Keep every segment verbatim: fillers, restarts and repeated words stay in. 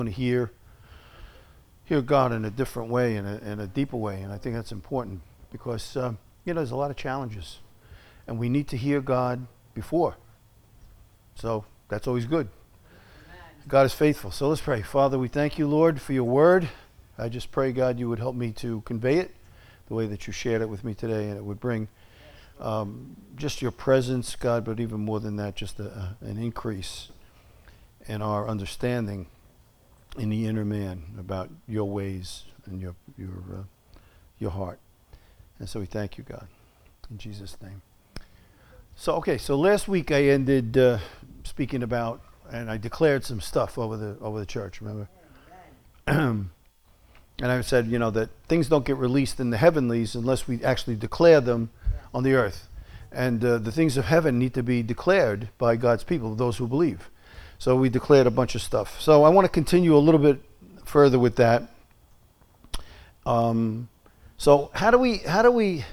to hear hear God in a different way, in a, in a deeper way, and I think that's important because um, you know there's a lot of challenges, and we need to hear God before. So that's always good. Amen. God is faithful. So let's pray. Father, we thank you, Lord, for your word. I just pray, God, you would help me to convey it the way that you shared it with me today, and it would bring um, just your presence, God, but even more than that, just a, a, an increase in our understanding in the inner man about your ways and your your uh, your heart. And so we thank you, God, in Jesus' name. So okay, so last week I ended uh, speaking about, and I declared some stuff over the over the church. Remember, and I said, you know, that things don't get released in the heavenlies unless we actually declare them on the earth, and uh, the things of heaven need to be declared by God's people, those who believe. So we declared a bunch of stuff. So I want to continue a little bit further with that. Um, so how do we how do we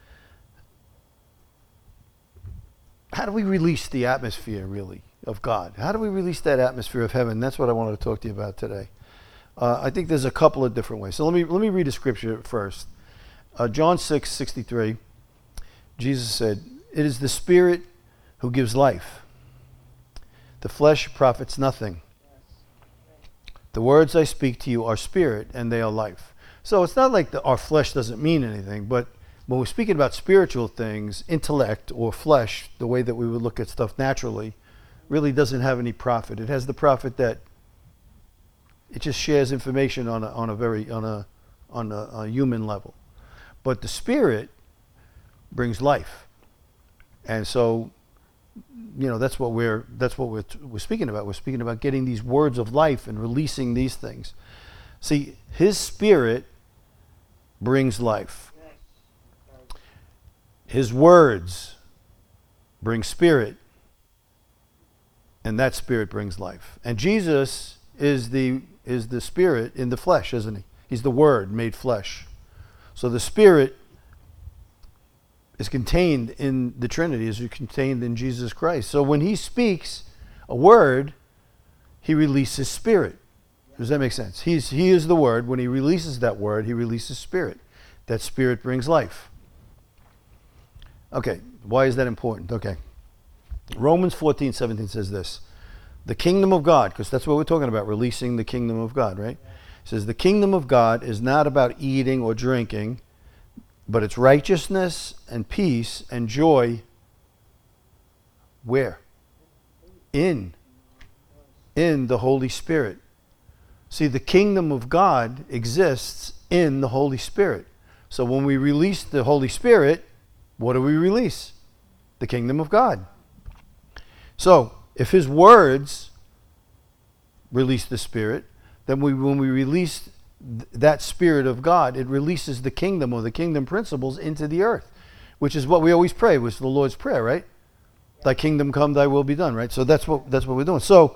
how do we release the atmosphere really of God? How do we release that atmosphere of heaven? That's what I wanted to talk to you about today. Uh, I think there's a couple of different ways. So let me let me read a scripture first. Uh, John six sixty-three. Jesus said, "It is the Spirit who gives life. The flesh profits nothing. The words I speak to you are spirit and they are life." So it's not like the, our flesh doesn't mean anything, but when we're speaking about spiritual things, intellect or flesh, the way that we would look at stuff naturally, really doesn't have any profit. It has the profit that it just shares information on a, on a very on a on a, a human level, but the spirit brings life, and so. You know, that's what we're that's what we're we're speaking about. We're speaking about getting these words of life and releasing these things. See, his spirit brings life. His words bring spirit, and that spirit brings life. And Jesus is the is the spirit in the flesh, isn't he? He's the word made flesh. So the spirit is contained in the Trinity, is contained in Jesus Christ. So when he speaks a word, he releases spirit. Does that make sense? He's, he is the word. When he releases that word, he releases spirit. That spirit brings life. Okay, why is that important? Okay. Romans fourteen seventeen says this. The kingdom of God, because that's what we're talking about, releasing the kingdom of God, right? It says the kingdom of God is not about eating or drinking, but it's righteousness and peace and joy. Where? In. In the Holy Spirit. See, the kingdom of God exists in the Holy Spirit. So when we release the Holy Spirit, what do we release? The kingdom of God. So if his words release the Spirit, then we, when we release that Spirit of God, it releases the kingdom or the kingdom principles into the earth, which is what we always pray, which is the Lord's Prayer, right? Thy kingdom come, thy will be done, right? So that's what that's what we're doing. So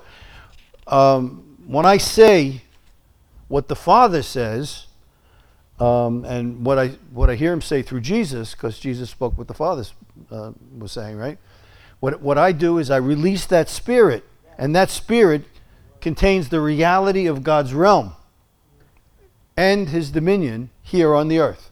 um, when I say what the Father says, um, and what I what I hear him say through Jesus, because Jesus spoke what the Father uh, was saying, right? What what I do is I release that Spirit, and that Spirit contains the reality of God's realm and his dominion here on the earth.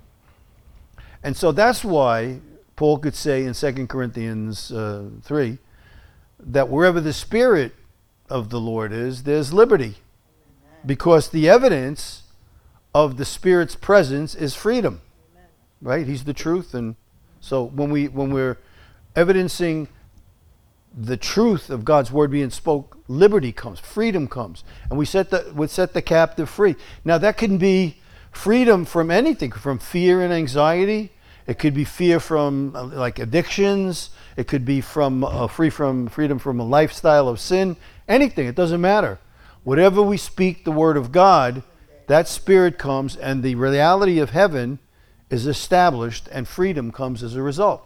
And so that's why Paul could say in Second Corinthians uh, three that wherever the Spirit of the Lord is, there's liberty. Amen. Because the evidence of the Spirit's presence is freedom. Amen. Right? He's the truth. And so when, we, when we're evidencing the truth of God's word being spoke, liberty comes, freedom comes, and we set the we set the captive free. Now that can be freedom from anything, from fear and anxiety. It could be fear from uh, like addictions. It could be from uh, free from freedom from a lifestyle of sin. Anything, it doesn't matter. Whatever we speak the word of God, that Spirit comes, and the reality of heaven is established, and freedom comes as a result.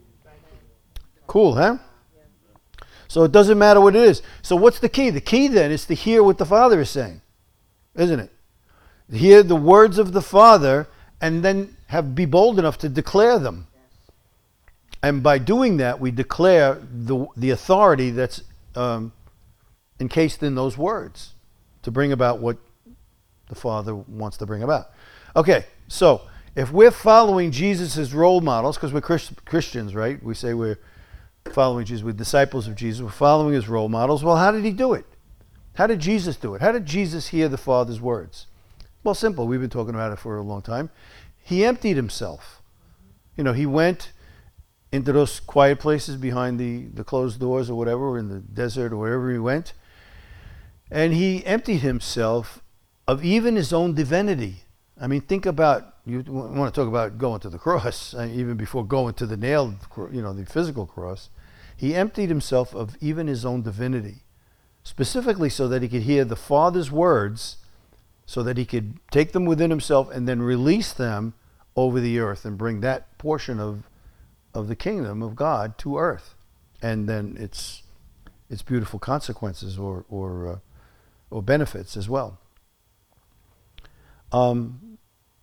Cool, huh? So it doesn't matter what it is. So what's the key? The key then is to hear what the Father is saying, isn't it? Hear the words of the Father and then have be bold enough to declare them. And by doing that, we declare the the authority that's um, encased in those words to bring about what the Father wants to bring about. Okay, so if we're following Jesus as role models, because we're Christ- Christians, right? We say we're following Jesus, we're disciples of Jesus, we're following his role models. Well, how did he do it? How did Jesus do it? How did Jesus hear the Father's words? Well, simple. We've been talking about it for a long time. He emptied himself. You know, he went into those quiet places behind the, the closed doors or whatever, or in the desert or wherever he went. And he emptied himself of even his own divinity. I mean, think about, you want to talk about going to the cross, even before going to the nailed, you know, the physical cross. He emptied himself of even his own divinity, specifically so that he could hear the Father's words, so that he could take them within himself and then release them over the earth and bring that portion of of the kingdom of God to earth, and then its its beautiful consequences or or uh, or benefits as well. Um,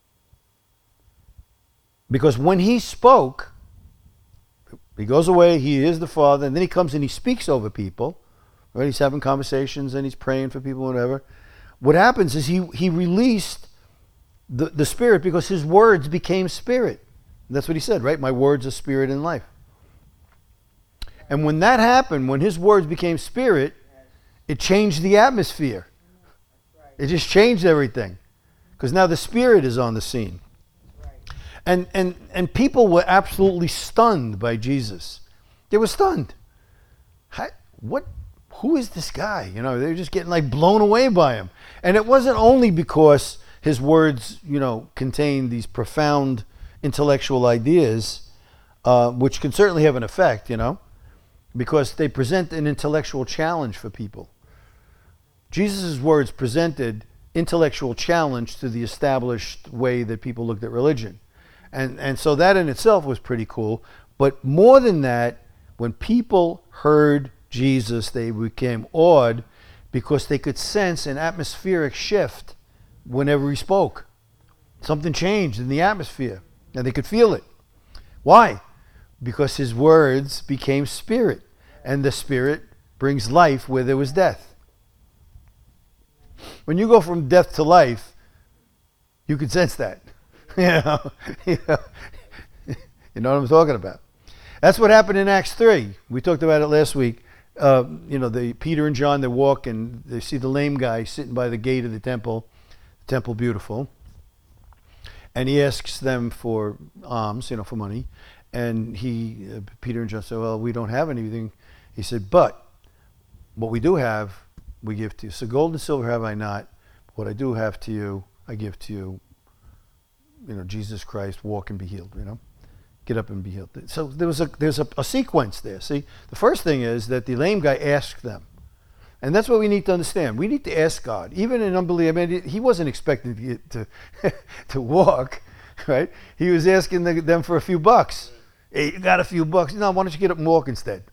because when he spoke, he goes away, he is the Father, and then he comes and he speaks over people. Right? He's having conversations and he's praying for people, whatever. What happens is he he released the, the Spirit because his words became spirit. That's what he said, right? My words are spirit and life. And when that happened, when his words became spirit, it changed the atmosphere. It just changed everything. Because now the Spirit is on the scene. And, and, and people were absolutely stunned by Jesus. They were stunned. How, what? Who is this guy? You know, they were just getting like blown away by him. And it wasn't only because his words, you know, contained these profound intellectual ideas, uh, which can certainly have an effect, you know, because they present an intellectual challenge for people. Jesus' words presented intellectual challenge to the established way that people looked at religion. And, and so that in itself was pretty cool. But more than that, when people heard Jesus, they became awed because they could sense an atmospheric shift whenever he spoke. Something changed in the atmosphere, and they could feel it. Why? Because his words became spirit, and the Spirit brings life where there was death. When you go from death to life, you can sense that. You know, you know, you know what I'm talking about. That's what happened in Acts three. We talked about it last week. Uh, you know, the Peter and John, they walk and they see the lame guy sitting by the gate of the temple, the temple beautiful, and he asks them for alms, you know, for money. And he, uh, Peter and John said, "Well, we don't have anything." He said, "But what we do have, we give to you. So gold and silver have I not. What I do have to you, I give to you. You know, Jesus Christ, walk and be healed. You know, get up and be healed." So there was a there's a, a sequence there. See, the first thing is that the lame guy asked them, and that's what we need to understand. We need to ask God, even in unbelief. I mean, he wasn't expecting to get to to walk, right? He was asking the, them for a few bucks. Hey, you got a few bucks? No, why don't you get up and walk instead?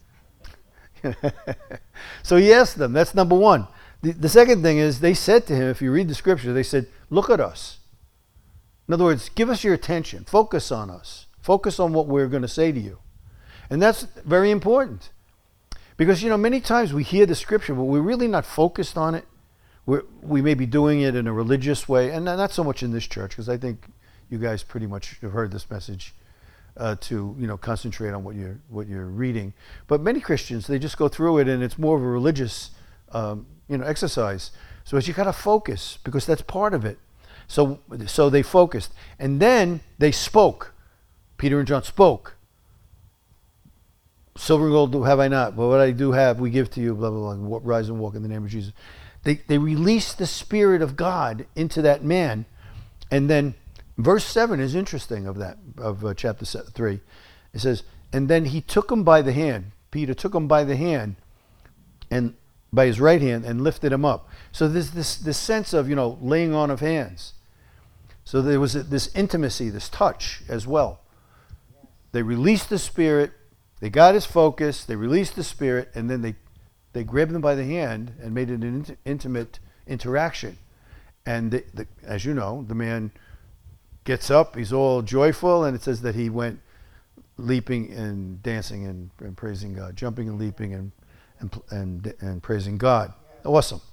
So he asked them. That's number one. The, the second thing is they said to him, if you read the scripture, they said, "Look at us." In other words, give us your attention. Focus on us. Focus on what we're going to say to you. And that's very important. Because, you know, many times we hear the scripture, but we're really not focused on it. We're, we may be doing it in a religious way, and not so much in this church, because I think you guys pretty much have heard this message uh, to, you know, concentrate on what you're, what you're reading. But many Christians, they just go through it, and it's more of a religious, um, you know, exercise. So you got to focus, because that's part of it. So, so they focused. And then they spoke. Peter and John spoke. "Silver and gold have I not, but what I do have we give to you, blah, blah, blah. Rise and walk in the name of Jesus." They, they released the Spirit of God into that man. And then verse seven is interesting of that, of uh, chapter three. It says, "And then he took him by the hand." Peter took him by the hand, and by his right hand, and lifted him up. So there's this, this sense of, you know, laying on of hands. So there was this intimacy, this touch as well. They released the Spirit, they got his focus, they released the Spirit, and then they, they grabbed him by the hand and made it an int- intimate interaction. And the, the, as you know, the man gets up, he's all joyful, and it says that he went leaping and dancing and, and praising God, jumping and leaping and, and, and, and praising God. Awesome.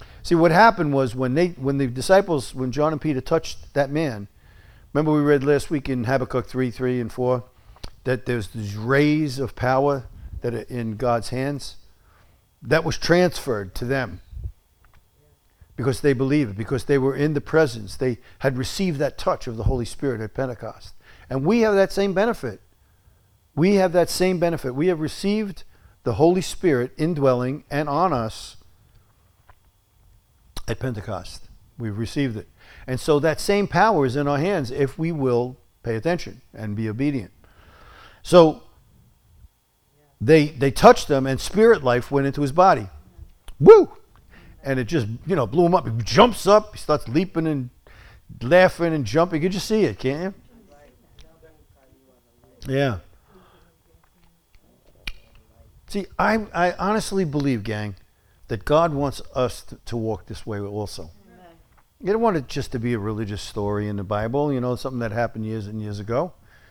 See, what happened was when they, when the disciples, when John and Peter touched that man, remember we read last week in Habakkuk three, three and four, that there's these rays of power that are in God's hands. That was transferred to them because they believed, because they were in the presence. They had received that touch of the Holy Spirit at Pentecost. And we have that same benefit. We have that same benefit. We have received the Holy Spirit indwelling and on us at Pentecost. We've received it. And so that same power is in our hands if we will pay attention and be obedient. So they they touched him and spirit life went into his body. Woo! And it just, you know, blew him up. He jumps up, he starts leaping and laughing and jumping. You can just see it, can't you? Yeah. See, I, I honestly believe, gang, that God wants us to, to walk this way also. Amen. You don't want it just to be a religious story in the Bible, you know, something that happened years and years ago.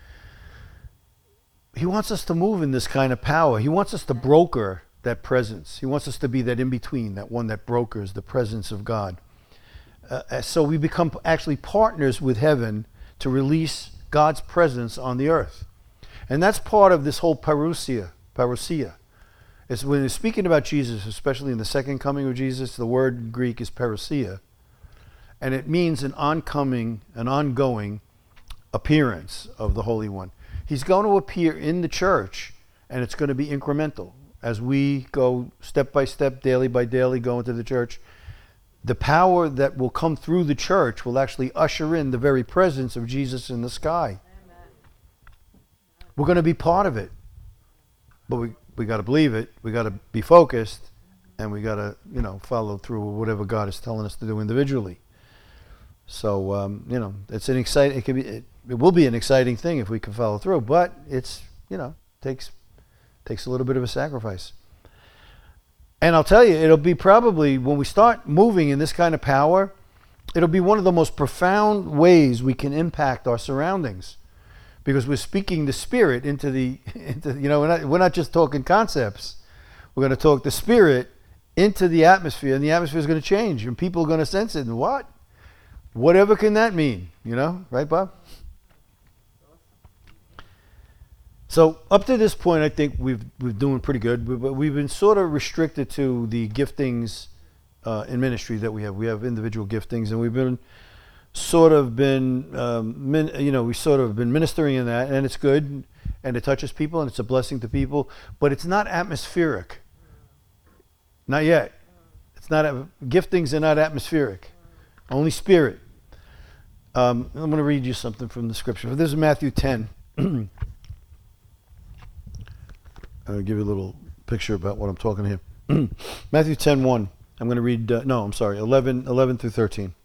He wants us to move in this kind of power. He wants us to broker that presence. He wants us to be that in-between, that one that brokers the presence of God. Uh, so we become actually partners with heaven to release God's presence on the earth. And that's part of this whole parousia, parousia. It's when we're speaking about Jesus, especially in the second coming of Jesus, the word in Greek is parousia. And it means an oncoming, an ongoing appearance of the Holy One. He's going to appear in the church, and it's going to be incremental. As we go step by step, daily by daily, go into the church, the power that will come through the church will actually usher in the very presence of Jesus in the sky. Amen. We're going to be part of it. But we, we got to believe it. We got to be focused, and we got to, you know, follow through with whatever God is telling us to do individually. So, um, you know, it's an exciting, it can be, it, it will be an exciting thing if we can follow through, but it's, you know, takes takes a little bit of a sacrifice. And I'll tell you, it'll be probably, when we start moving in this kind of power, it'll be one of the most profound ways we can impact our surroundings, because we're speaking the Spirit into the, into, you know, we're not, we're not just talking concepts. We're going to talk the Spirit into the atmosphere, and the atmosphere is going to change, and people are going to sense it. And what? Whatever can that mean? You know, right, Bob? So up to this point, I think we've we're doing pretty good, but we've been sort of restricted to the giftings uh, in ministry that we have. We have individual giftings, and we've been sort of been, um, min, you know, we sort of been ministering in that, and it's good, and it touches people, and it's a blessing to people, but it's not atmospheric. Not yet. It's not, giftings are not atmospheric. Only spirit. Um, I'm going to read you something from the scripture. This is Matthew ten. I'll give you a little picture about what I'm talking here. Matthew ten one. I'm going to read, uh, no, I'm sorry, eleven, eleven through thirteen.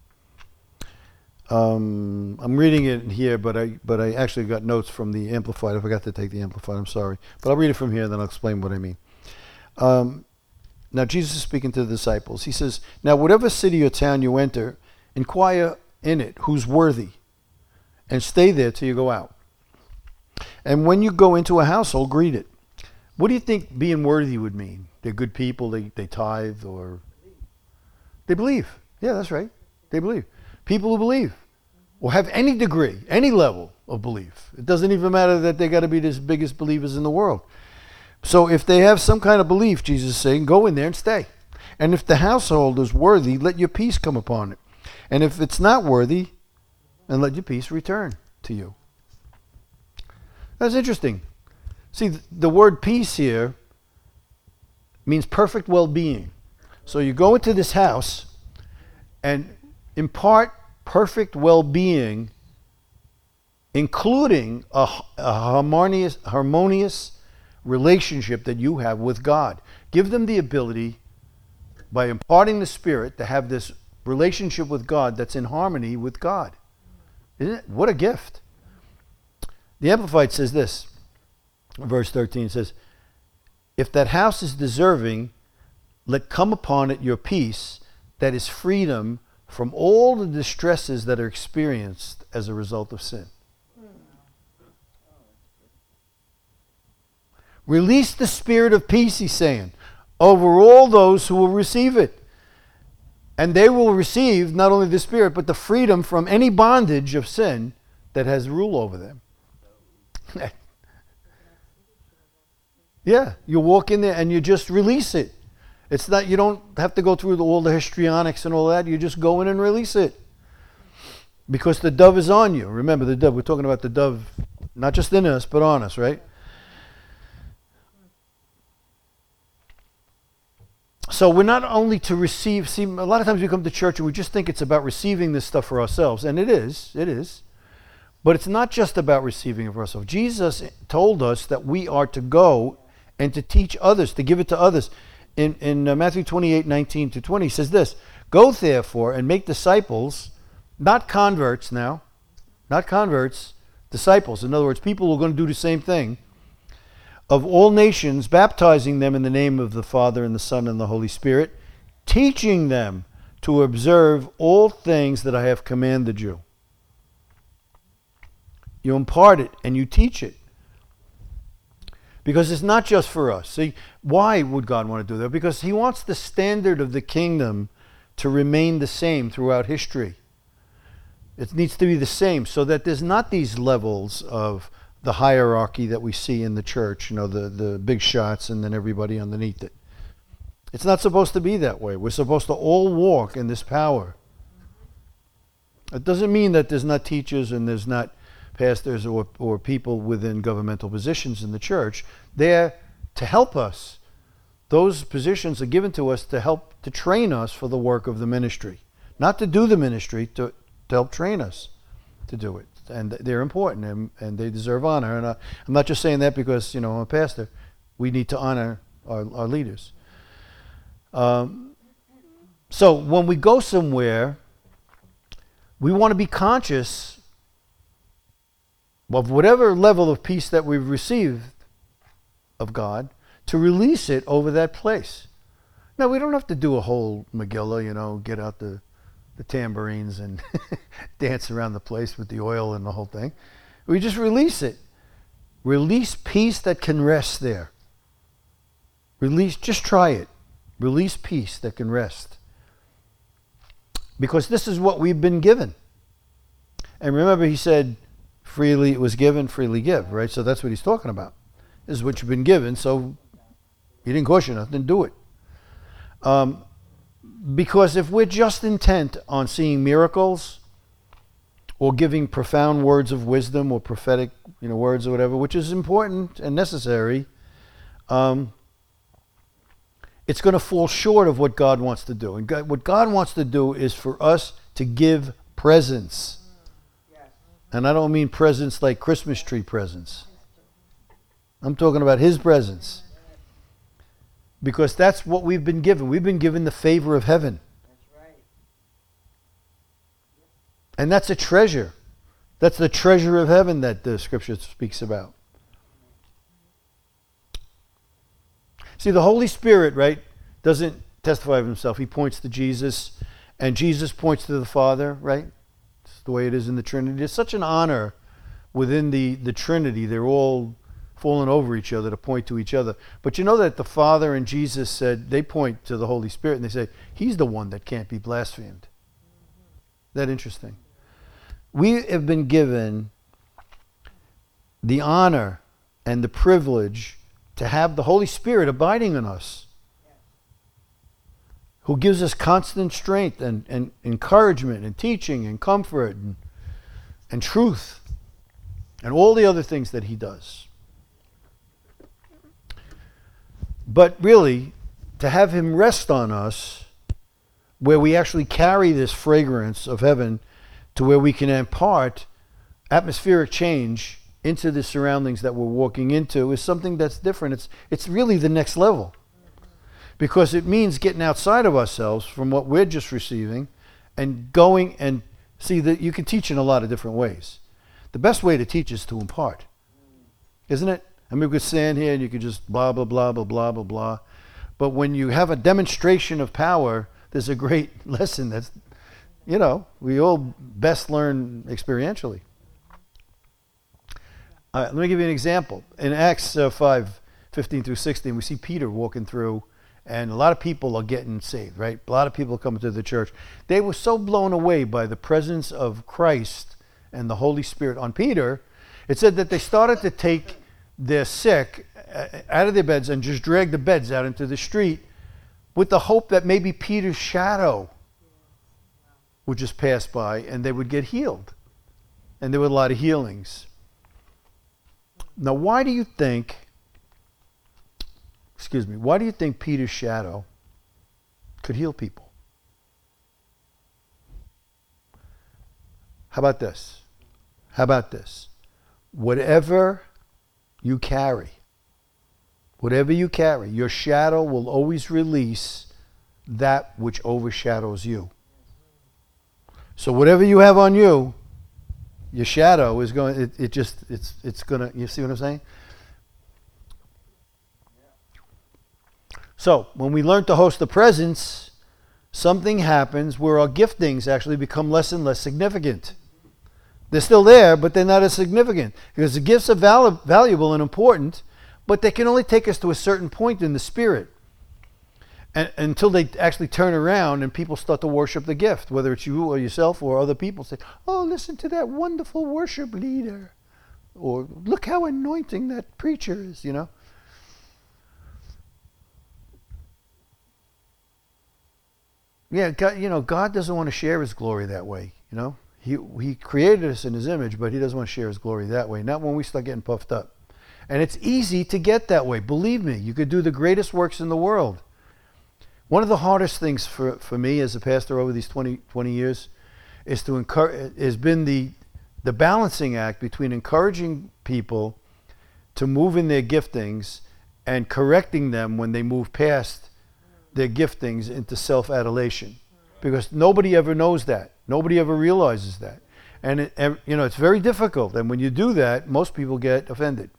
Um, I'm reading it here, but I but I actually got notes from the Amplified. I forgot to take the Amplified, I'm sorry. But I'll read it from here, and then I'll explain what I mean. Um, now, Jesus is speaking to the disciples. He says, "Now, whatever city or town you enter, inquire in it who's worthy, and stay there till you go out. And when you go into a household, greet it." What do you think being worthy would mean? They're good people, they, they tithe, or they believe. Yeah, that's right. They believe. People who believe, or have any degree, any level of belief. It doesn't even matter that they got to be the biggest believers in the world. So if they have some kind of belief, Jesus is saying, go in there and stay. And if the household is worthy, let your peace come upon it. And if it's not worthy, then let your peace return to you. That's interesting. See, the word peace here means perfect well-being. So you go into this house and impart perfect well-being, including a, a harmonious, harmonious relationship that you have with God. Give them the ability, by imparting the Spirit, to have this relationship with God that's in harmony with God. Isn't it? What a gift. The Amplified says this. Verse thirteen says, "If that house is deserving, let come upon it your peace, that is freedom from all the distresses that are experienced as a result of sin." Release the spirit of peace, he's saying, over all those who will receive it. And they will receive not only the Spirit, but the freedom from any bondage of sin that has rule over them. Yeah, you walk in there and you just release it. It's not, you don't have to go through the, all the histrionics and all that. You just go in and release it. Because the dove is on you. Remember the dove, we're talking about the dove, not just in us, but on us, right? So we're not only to receive, see, a lot of times we come to church and we just think it's about receiving this stuff for ourselves. And it is, it is. But it's not just about receiving it for ourselves. Jesus told us that we are to go and to teach others, to give it to others. In, in uh, Matthew twenty-eight, nineteen to twenty, he says this, "Go therefore and make disciples," not converts now, not converts, disciples. In other words, people who are going to do the same thing, "of all nations, baptizing them in the name of the Father and the Son and the Holy Spirit, teaching them to observe all things that I have commanded you." You impart it and you teach it. Because it's not just for us. See, why would God want to do that? Because he wants the standard of the kingdom to remain the same throughout history. It needs to be the same so that there's not these levels of the hierarchy that we see in the church, you know, the, the big shots and then everybody underneath it. It's not supposed to be that way. We're supposed to all walk in this power. It doesn't mean that there's not teachers and there's not pastors or, or people within governmental positions in the church. They're to help us. Those positions are given to us to help, to train us for the work of the ministry. Not to do the ministry, to, to help train us to do it. And they're important and, and they deserve honor. And I, I'm not just saying that because, you know, I'm a pastor. We need to honor our, our leaders. Um, so when we go somewhere, we want to be conscious of whatever level of peace that we've received of God, to release it over that place. Now, we don't have to do a whole Megillah, you know, get out the, the tambourines and dance around the place with the oil and the whole thing. We just release it. Release peace that can rest there. Release, just try it. Release peace that can rest. Because this is what we've been given. And remember, he said, freely it was given, freely give, right? So that's what he's talking about. This is what you've been given, so he didn't cost you nothing, do it. Um, because if we're just intent on seeing miracles or giving profound words of wisdom or prophetic, you know, words or whatever, which is important and necessary, um, it's going to fall short of what God wants to do. And God, what God wants to do is for us to give presents. And I don't mean presents like Christmas tree presents. I'm talking about his presence. Because that's what we've been given. We've been given the favor of heaven. That's right. And that's a treasure. That's the treasure of heaven that the scripture speaks about. See, the Holy Spirit, right, doesn't testify of himself. He points to Jesus, and Jesus points to the Father, right? It's the way it is in the Trinity. There's such an honor within the, the Trinity. They're all falling over each other to point to each other. But you know that the Father and Jesus said, they point to the Holy Spirit, and they say, he's the one that can't be blasphemed. Isn't that interesting? We have been given the honor and the privilege to have the Holy Spirit abiding in us, who gives us constant strength and, and encouragement and teaching and comfort and, and truth and all the other things that he does. But really, to have him rest on us, where we actually carry this fragrance of heaven to where we can impart atmospheric change into the surroundings that we're walking into, is something that's different. It's, it's really the next level. Because it means getting outside of ourselves from what we're just receiving and going and see that you can teach in a lot of different ways. The best way to teach is to impart. Isn't it? I mean, we could stand here and you could just blah, blah, blah, blah, blah, blah, blah. But when you have a demonstration of power, there's a great lesson that's, you know, we all best learn experientially. All right, let me give you an example. In Acts uh, five, fifteen through sixteen, we see Peter walking through, and a lot of people are getting saved, right? A lot of people coming to the church. They were so blown away by the presence of Christ and the Holy Spirit on Peter. It said that they started to take their sick out of their beds and just drag the beds out into the street with the hope that maybe Peter's shadow would just pass by and they would get healed. And there were a lot of healings. Now, why do you think, excuse me, why do you think Peter's shadow could heal people? How about this? How about this? Whatever you carry, whatever you carry, your shadow will always release that which overshadows you. So whatever you have on you, your shadow is going, it, it just, it's, it's going to, you see what I'm saying? So when we learn to host the presence, something happens where our giftings actually become less and less significant. They're still there, but they're not as significant. Because the gifts are val- valuable and important, but they can only take us to a certain point in the spirit. And, until they actually turn around and people start to worship the gift, whether it's you or yourself or other people say, oh, listen to that wonderful worship leader. Or look how anointing that preacher is, you know. Yeah, God, you know, God doesn't want to share his glory that way, you know. He he created us in his image, but he doesn't want to share his glory that way. Not when we start getting puffed up. And it's easy to get that way. Believe me, you could do the greatest works in the world. One of the hardest things for, for me as a pastor over these twenty, twenty years is to encourage, has been the, the balancing act between encouraging people to move in their giftings and correcting them when they move past their giftings into self-adulation. Because nobody ever knows that. Nobody ever realizes that. And, it, you know, it's very difficult. And when you do that, most people get offended.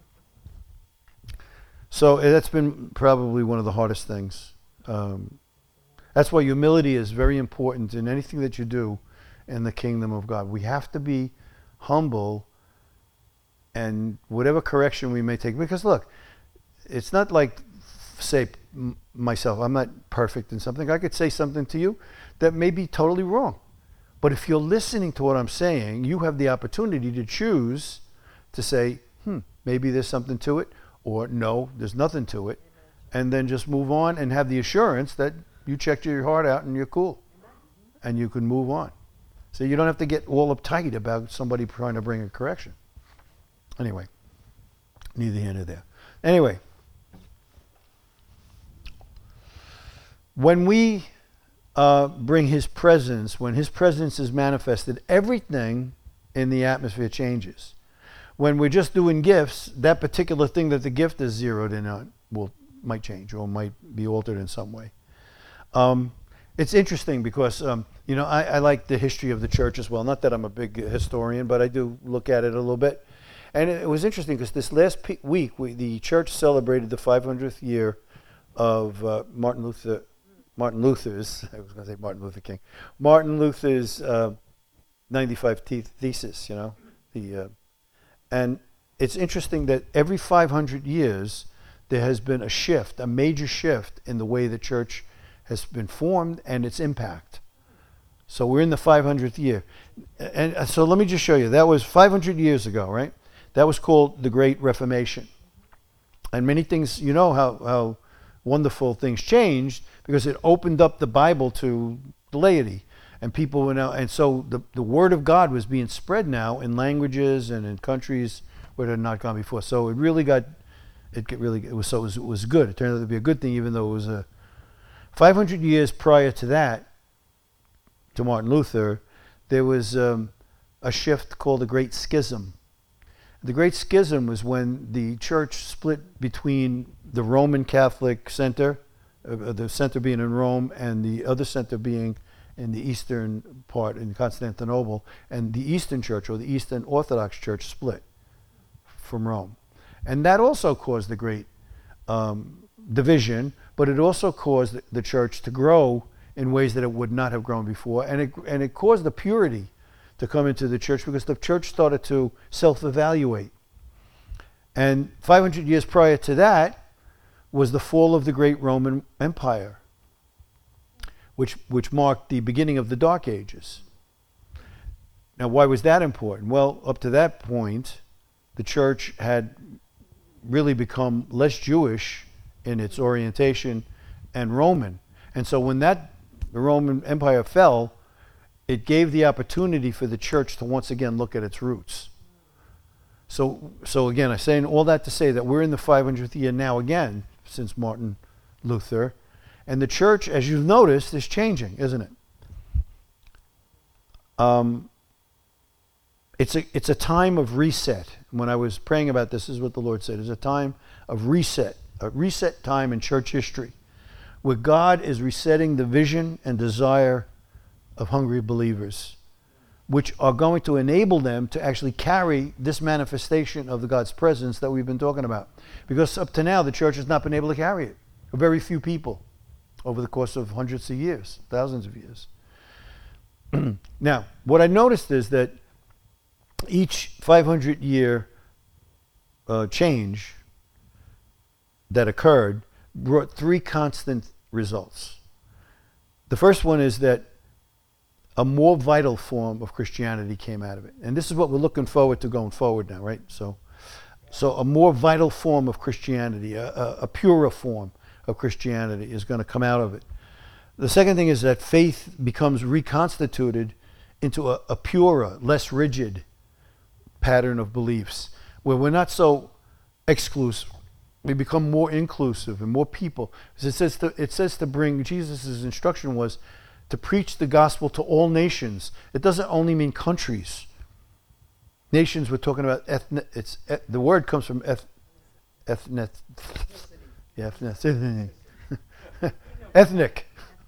So that's been probably one of the hardest things. Um, that's why humility is very important in anything that you do in the kingdom of God. We have to be humble, and whatever correction we may take, because look, it's not like, say, m- myself, I'm not perfect in something. I could say something to you that may be totally wrong. But if you're listening to what I'm saying, you have the opportunity to choose to say, hmm, maybe there's something to it, or no, there's nothing to it. And then just move on and have the assurance that you checked your heart out and you're cool. And you can move on. So you don't have to get all uptight about somebody trying to bring a correction. Anyway, neither here nor there. Anyway, when we uh, bring his presence, when his presence is manifested, everything in the atmosphere changes. When we're just doing gifts, that particular thing that the gift is zeroed in on will might change or might be altered in some way. Um, it's interesting because, um, you know, I, I like the history of the church as well. Not that I'm a big historian, but I do look at it a little bit. And it, it was interesting because this last pe- week, we, the church celebrated the five hundredth year of uh, Martin Luther, Martin Luther's, I was going to say Martin Luther King, Martin Luther's uh, ninety-five the- thesis, you know. the uh, And it's interesting that every five hundred years, there has been a shift, a major shift in the way the church has been formed and its impact. So we're in the five hundredth year. And so let me just show you. That was five hundred years ago, right? That was called the Great Reformation. And many things, you know how, how wonderful things changed because it opened up the Bible to the laity. And people were now, and so the, the Word of God was being spread now in languages and in countries where it had not gone before. So it really got It get really it was so it was, it was good. It turned out to be a good thing, even though it was a five hundred years prior to that, to Martin Luther, there was um, a shift called the Great Schism. The Great Schism was when the church split between the Roman Catholic center, uh, the center being in Rome, and the other center being in the eastern part in Constantinople, and the Eastern Church or the Eastern Orthodox Church split from Rome. And that also caused the great um, division, but it also caused the, the church to grow in ways that it would not have grown before. And it, and it caused the purity to come into the church because the church started to self-evaluate. And five hundred years prior to that was the fall of the great Roman Empire, which, which marked the beginning of the Dark Ages. Now, why was that important? Well, up to that point, the church had really become less Jewish in its orientation and Roman. And so when that the Roman Empire fell, it gave the opportunity for the church to once again look at its roots. So, so again, I'm saying all that to say that we're in the five hundredth year now again, since Martin Luther. And the church, as you've noticed, is changing, isn't it? Um, it's a, it's a time of reset. When I was praying about this, this is what the Lord said. It's a time of reset, a reset time in church history, where God is resetting the vision and desire of hungry believers, which are going to enable them to actually carry this manifestation of the God's presence that we've been talking about. Because up to now, the church has not been able to carry it. Very few people over the course of hundreds of years, thousands of years. Now, what I noticed is that each five hundred year uh, change that occurred brought three constant results. The first one is that a more vital form of Christianity came out of it. And this is what we're looking forward to going forward now, right? So so a more vital form of Christianity, a, a, a purer form of Christianity is going to come out of it. The second thing is that faith becomes reconstituted into a, a purer, less rigid pattern of beliefs, where we're not so exclusive. We become more inclusive and more people. It says to, it says to bring, Jesus' instruction was to preach the gospel to all nations. It doesn't only mean countries. Nations, we're talking about ethnic. It's et, the word comes from eth, ethnic. Yeah, ethnic. Ethnic.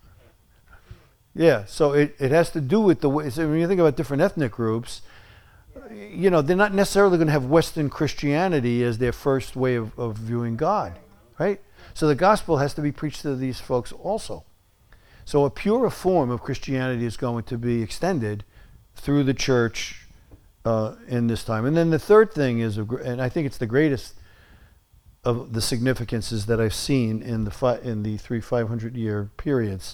Yeah, so it, it has to do with the way. So when you think about different ethnic groups, you know, they're not necessarily going to have Western Christianity as their first way of, of viewing God, right? So the gospel has to be preached to these folks also. So a purer form of Christianity is going to be extended through the church uh, in this time. And then the third thing is, and I think it's the greatest of the significances that I've seen in the fi- in the three five hundred year periods,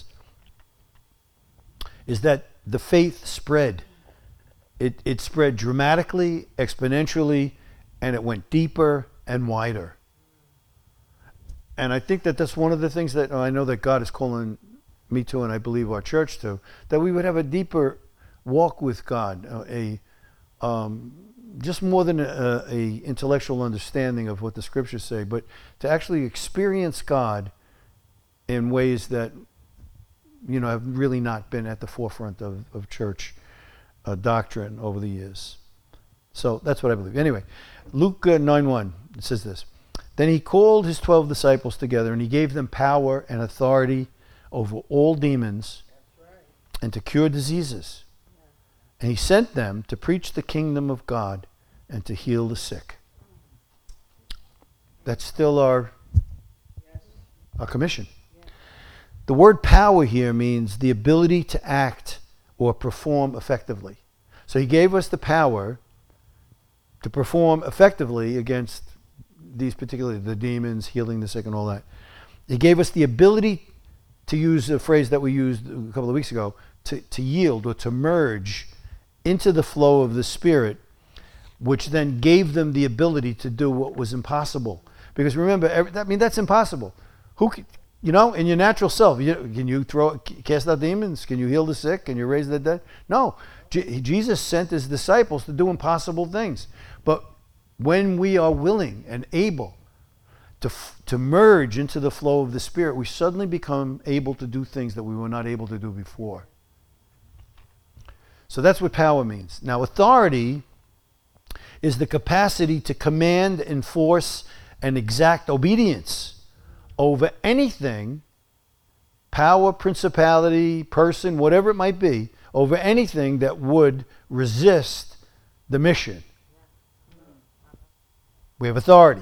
is that the faith spread. It, it spread dramatically, exponentially, and it went deeper and wider. And I think that that's one of the things that I know that God is calling me to, and I believe our church to, that we would have a deeper walk with God, uh, a um, just more than a, a intellectual understanding of what the scriptures say, but to actually experience God in ways that, you know, have really not been at the forefront of, of church Uh, doctrine over the years. So that's what I believe. Anyway, Luke uh, nine one, it says this. Then he called his twelve disciples together, and he gave them power and authority over all demons, right, and to cure diseases. Yeah. And he sent them to preach the kingdom of God and to heal the sick. That's still our, yes, our commission. Yeah. The word power here means the ability to act or perform effectively. So he gave us the power to perform effectively against these particularly the demons, healing the sick and all that. He gave us the ability, to use a phrase that we used a couple of weeks ago, to, to yield or to merge into the flow of the Spirit, which then gave them the ability to do what was impossible. Because remember, every, I mean, that's impossible. Who can, You know, in your natural self, you, can you throw, cast out demons? Can you heal the sick? Can you raise the dead? No. Je- Jesus sent his disciples to do impossible things. But when we are willing and able to f- to merge into the flow of the Spirit, we suddenly become able to do things that we were not able to do before. So that's what power means. Now, authority is the capacity to command, enforce, and exact obedience over anything, power, principality, person, whatever it might be, over anything that would resist the mission. We have authority.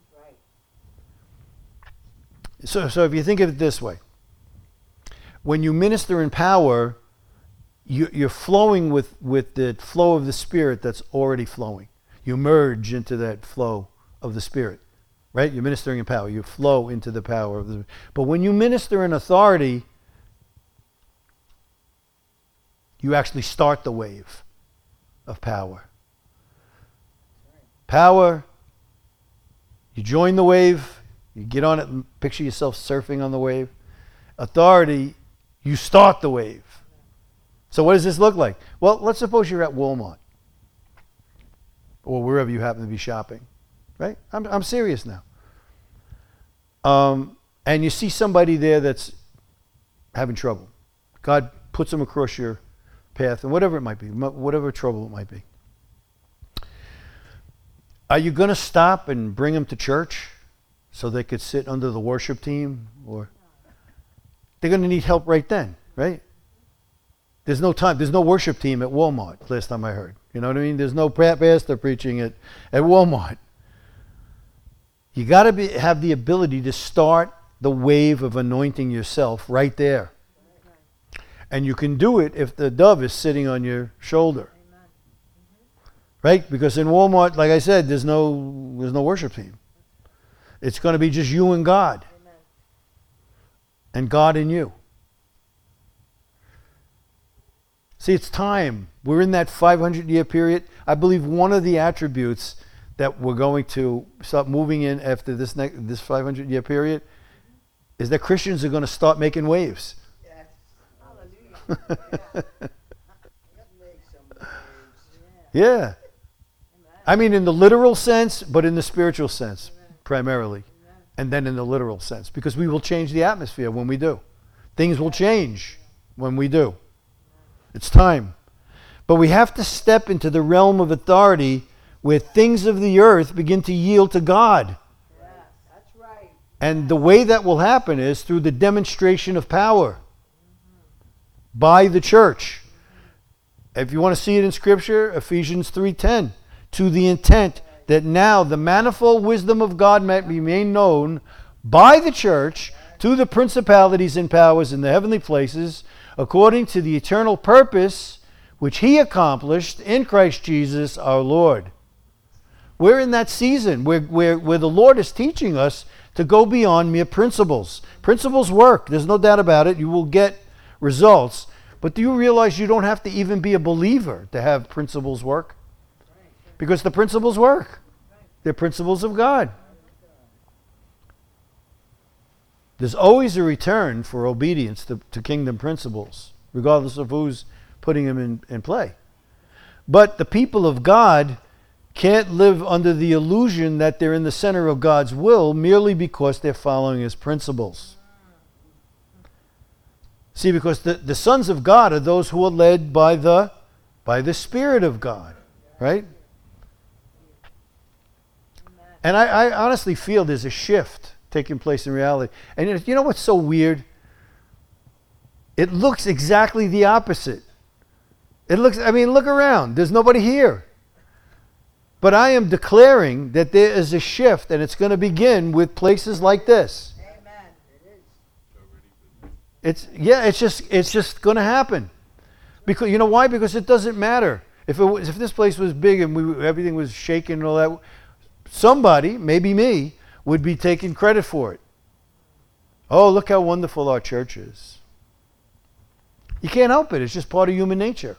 So, so if you think of it this way, when you minister in power, you, you're flowing with, with the flow of the Spirit that's already flowing. You merge into that flow of the Spirit. right? You're ministering in power. You flow into the power of the. But when you minister in authority, you actually start the wave of power. Power, you join the wave, you get on it and picture yourself surfing on the wave. Authority, you start the wave. So what does this look like? Well, let's suppose you're at Walmart or wherever you happen to be shopping, right? I'm, I'm serious now. Um, and you see somebody there that's having trouble. God puts them across your path, and whatever it might be, whatever trouble it might be. Are you going to stop and bring them to church so they could sit under the worship team? Or they're going to need help right then, right? There's no time. There's no worship team at Walmart, last time I heard. You know what I mean? There's no pastor preaching at, at Walmart. You got to be have the ability to start the wave of anointing yourself right there. And you can do it if the dove is sitting on your shoulder. Amen. Right? Because in Walmart, like I said, there's no there's no worship team. It's going to be just you and God. Amen. And God in you. See, it's time. We're in that five hundred year period. I believe one of the attributes that we're going to start moving in after this next, this five hundred year period is that Christians are going to start making waves. Yeah. I mean in the literal sense, but in the spiritual sense, primarily. And then in the literal sense. Because we will change the atmosphere when we do. Things will change when we do. It's time. But we have to step into the realm of authority where things of the earth begin to yield to God. Yeah, that's right. And the way that will happen is through the demonstration of power. By the church. If you want to see it in Scripture, Ephesians three ten, to the intent that now the manifold wisdom of God might be made known by the church to the principalities and powers in the heavenly places, according to the eternal purpose which He accomplished in Christ Jesus our Lord. We're in that season where, where, where the Lord is teaching us to go beyond mere principles. Principles work. There's no doubt about it. You will get results. But do you realize you don't have to even be a believer to have principles work? Because the principles work. They're principles of God. There's always a return for obedience to, to kingdom principles, regardless of who's putting them in, in play. But the people of God can't live under the illusion that they're in the center of God's will merely because they're following His principles. See, because the, the sons of God are those who are led by the by the Spirit of God, right? And I, I honestly feel there's a shift taking place in reality. And you know what's so weird? It looks exactly the opposite. It looks, I mean, look around. There's nobody here. But I am declaring that there is a shift, and it's going to begin with places like this. It's yeah, it's just it's just going to happen, because you know why? Because it doesn't matter if it was, if this place was big and we everything was shaking and all that. Somebody, maybe me, would be taking credit for it. Oh, look how wonderful our church is. You can't help it. It's just part of human nature.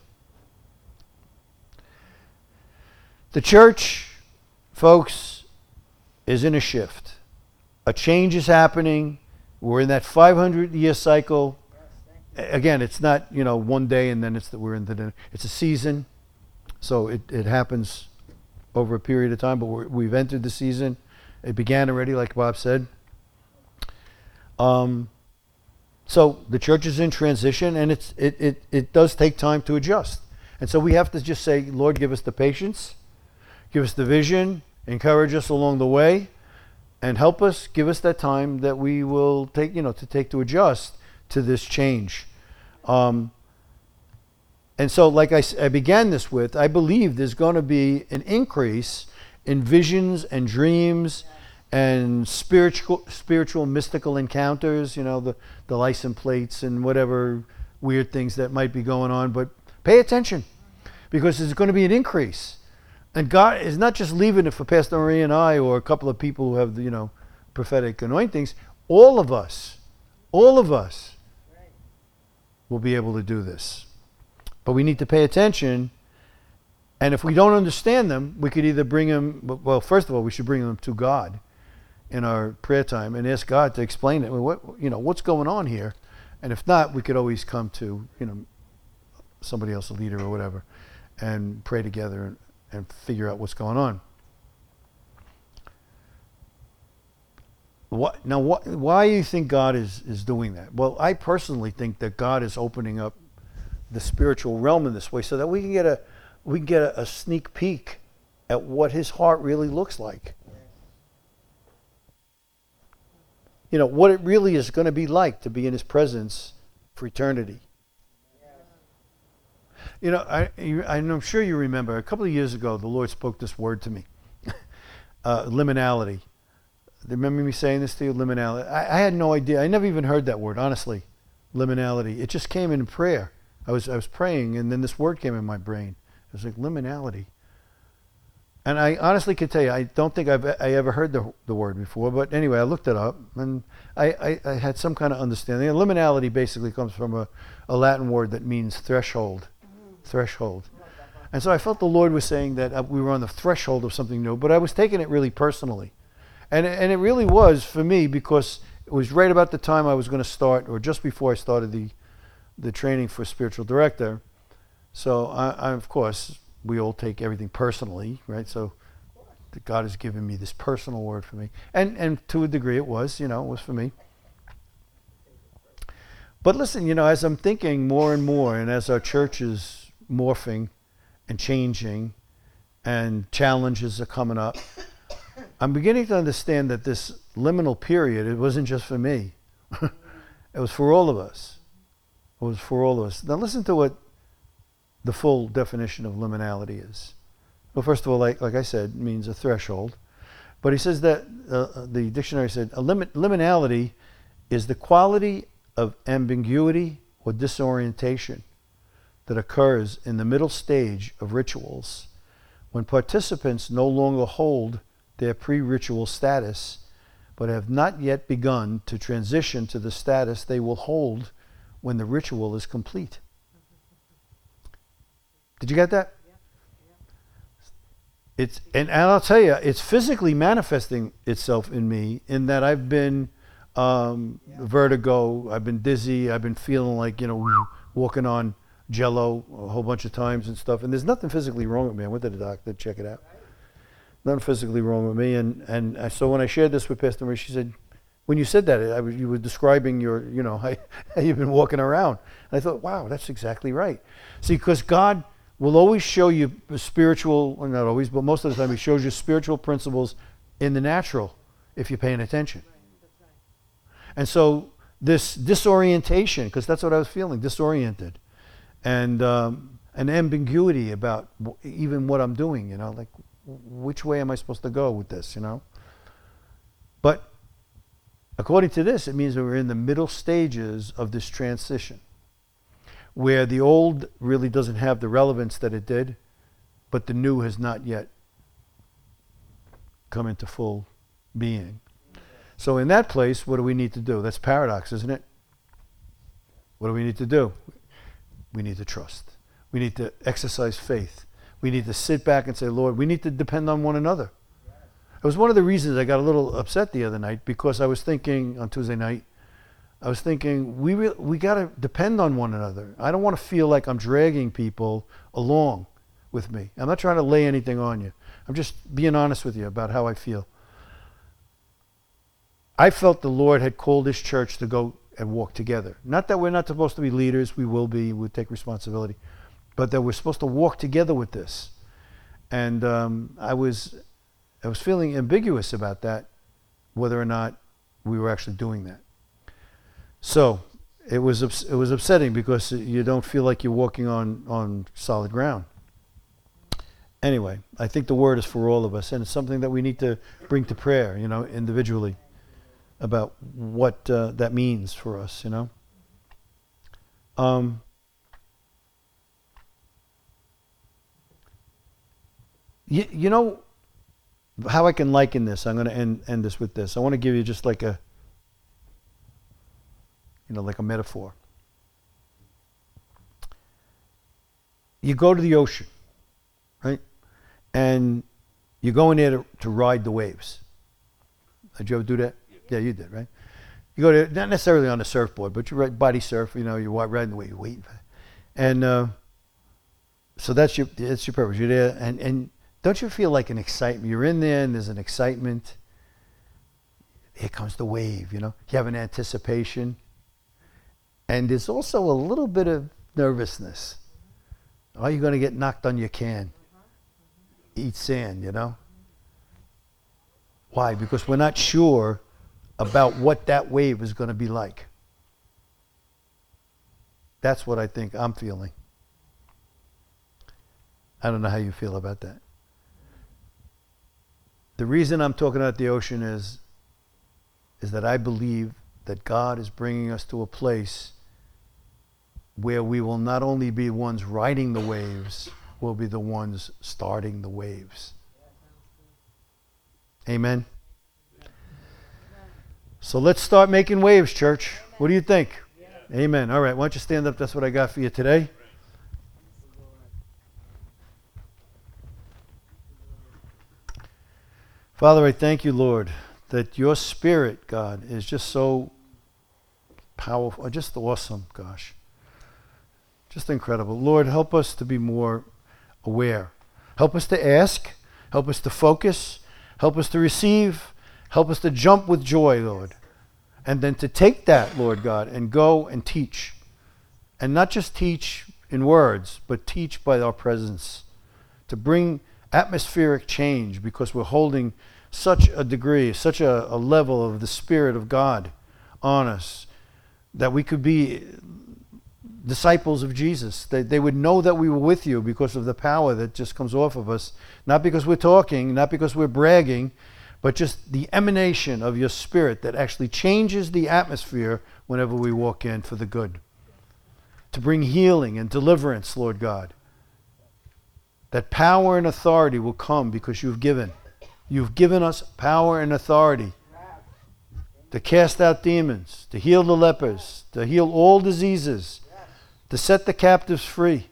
The church, folks, is in a shift. A change is happening. We're in that five hundred year cycle. Again, it's not, you know, one day and then it's that we're in the, it's a season. So it, it happens over a period of time, but we're, we've entered the season. It began already, like Bob said. Um, so the church is in transition, and it's it, it, it does take time to adjust. And so we have to just say, Lord, give us the patience, give us the vision, encourage us along the way, and help us, give us that time that we will take, you know, to take to adjust to this change. Um, and so, like I, I began this with, I believe there's going to be an increase in visions and dreams and spiritual, spiritual mystical encounters, you know, the, the license plates and whatever weird things that might be going on. But pay attention, because there's going to be an increase And God is not just leaving it for Pastor Marie and I or a couple of people who have the, you know, prophetic anointings. All of us, all of us will be able to do this. But we need to pay attention. And if we don't understand them, we could either bring them, well, first of all, we should bring them to God in our prayer time and ask God to explain it. What, you know, what's going on here? And if not, we could always come to, you know, somebody else, a leader or whatever, and pray together and, and figure out what's going on. What, now, what, why do you think God is, is doing that? Well, I personally think that God is opening up the spiritual realm in this way so that we can get a we can get a, a sneak peek at what his heart really looks like. You know, what it really is going to be like to be in his presence for eternity. You know, I, you, I'm sure you remember, a couple of years ago, the Lord spoke this word to me. uh, liminality. Remember me saying this to you? Liminality. I, I had no idea. I never even heard that word, honestly. Liminality. It just came in prayer. I was I was praying, and then this word came in my brain. It was like liminality. And I honestly can tell you, I don't think I've I ever heard the the word before. But anyway, I looked it up, and I, I, I had some kind of understanding. And liminality basically comes from a, a Latin word that means threshold. Mm-hmm. Threshold. And so I felt the Lord was saying that we were on the threshold of something new, but I was taking it really personally. And and it really was for me, because it was right about the time I was going to start, or just before I started the the training for spiritual director. So I, I of course, we all take everything personally, right? So God has given me this personal word for me. And and to a degree it was, you know, it was for me. But listen, you know, as I'm thinking more and more, and as our church is morphing and changing, and challenges are coming up, I'm beginning to understand that this liminal period, it wasn't just for me. It was for all of us. It was for all of us. Now listen to what the full definition of liminality is. Well, first of all, like, like I said, it means a threshold. But he says that, uh, the dictionary said, a lim- liminality is the quality of ambiguity or disorientation that occurs in the middle stage of rituals when participants no longer hold their pre-ritual status, but have not yet begun to transition to the status they will hold when the ritual is complete. Did you get that? Yeah. Yeah. It's and, and I'll tell you, it's physically manifesting itself in me in that I've been um, yeah. vertigo, I've been dizzy, I've been feeling like, you know, walking on jello a whole bunch of times and stuff. And there's nothing physically wrong with me. I went to the doctor to check it out. Right. Nothing physically wrong with me. And and I, so when I shared this with Pastor Marie, she said, when you said that, I was, you were describing your, you know, how, how you've been walking around. And I thought, wow, that's exactly right. See, because God will always show you spiritual, well, not always, but most of the time he shows you spiritual principles in the natural if you're paying attention. Right, that's right. And so this disorientation, because that's what I was feeling, disoriented, and um, an ambiguity about w- even what I'm doing, you know, like which way am I supposed to go with this, you know? But according to this, it means that we're in the middle stages of this transition, where the old really doesn't have the relevance that it did, but the new has not yet come into full being. So in that place, what do we need to do? That's paradox, isn't it? What do we need to do? We need to trust. We need to exercise faith. We need to sit back and say, Lord, we need to depend on one another. It was one of the reasons I got a little upset the other night, because I was thinking on Tuesday night, I was thinking, we re- we got to depend on one another. I don't want to feel like I'm dragging people along with me. I'm not trying to lay anything on you. I'm just being honest with you about how I feel. I felt the Lord had called this church to go and walk together. Not that we're not supposed to be leaders. We will be. We'll take responsibility. But that we're supposed to walk together with this. And um, I was I was feeling ambiguous about that, whether or not we were actually doing that. So it was ups- it was upsetting, because you don't feel like you're walking on, on solid ground. Anyway, I think the word is for all of us, and it's something that we need to bring to prayer, you know, individually, about what uh, that means for us, you know. Um, You, you know how I can liken this? I'm going to end, end this with this. I want to give you just like a, you know, like a metaphor. You go to the ocean, right? And you go in there to, to ride the waves. Did you ever do that? Yeah, yeah, you did, right? You go there, not necessarily on a surfboard, but you ride body surf, you know, you're riding the wave, you wait. And uh, so that's your, that's your purpose. You're there, and, and don't you feel like an excitement? You're in there and there's an excitement. Here comes the wave, you know. You have an anticipation. And there's also a little bit of nervousness. Are you going to get knocked on your can? Eat sand, you know? Why? Because we're not sure about what that wave is going to be like. That's what I think I'm feeling. I don't know how you feel about that. The reason I'm talking about the ocean is, is that I believe that God is bringing us to a place where we will not only be ones riding the waves, we'll be the ones starting the waves. Amen? So let's start making waves, church. What do you think? Amen. All right, why don't you stand up? That's what I got for you today. Father, I thank you, Lord, that your Spirit, God, is just so powerful, just awesome, gosh. Just incredible. Lord, help us to be more aware. Help us to ask. Help us to focus. Help us to receive. Help us to jump with joy, Lord. And then to take that, Lord God, and go and teach. And not just teach in words, but teach by our presence. To bring atmospheric change, because we're holding such a degree, such a, a level of the Spirit of God on us, that we could be disciples of Jesus. They, they would know that we were with you because of the power that just comes off of us. Not because we're talking, not because we're bragging, but just the emanation of your Spirit that actually changes the atmosphere whenever we walk in for the good. To bring healing and deliverance, Lord God. That power and authority will come because you've given. You've given us power and authority to cast out demons, to heal the lepers, to heal all diseases, to set the captives free.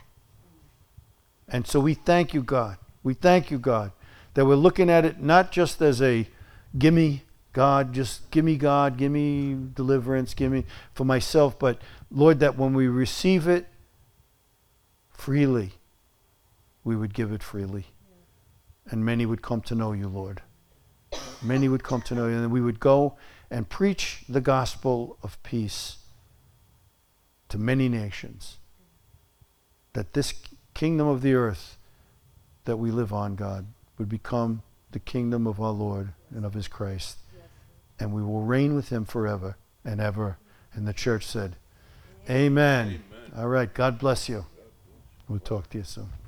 And so we thank you, God. We thank you, God, that we're looking at it not just as a gimme, God, just gimme, God, gimme deliverance, gimme for myself, but Lord, that when we receive it freely, we would give it freely. And many would come to know you, Lord. Many would come to know you, and we would go and preach the gospel of peace to many nations. That this kingdom of the earth that we live on, God, would become the kingdom of our Lord and of his Christ. Yes. And we will reign with him forever and ever. And the church said, Amen. Amen. All right, God bless you. We'll talk to you soon.